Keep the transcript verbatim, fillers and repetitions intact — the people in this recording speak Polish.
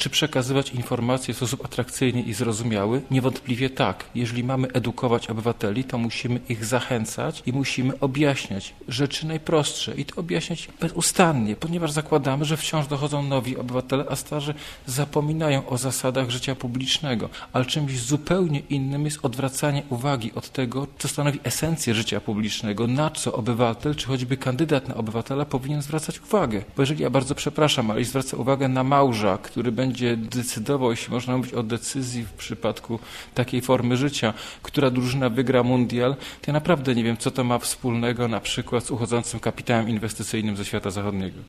Czy przekazywać informacje w sposób atrakcyjny i zrozumiały? Niewątpliwie tak. Jeżeli mamy edukować obywateli, to musimy ich zachęcać i musimy objaśniać rzeczy najprostsze i to objaśniać bezustannie, ponieważ zakładamy, że wciąż dochodzą nowi obywatele, a starzy zapominają o zasadach życia publicznego. Ale czymś zupełnie innym jest odwracanie uwagi od tego, co stanowi esencję życia publicznego, na co obywatel, czy choćby kandydat na obywatela powinien zwracać uwagę. Bo jeżeli, ja bardzo przepraszam, ale zwraca uwagę na małża, który będzie decydował, jeśli można mówić o decyzji w przypadku takiej formy życia, która drużyna wygra mundial, to ja naprawdę nie wiem, co to ma wspólnego na przykład z uchodzącym kapitałem inwestycyjnym ze świata zachodniego.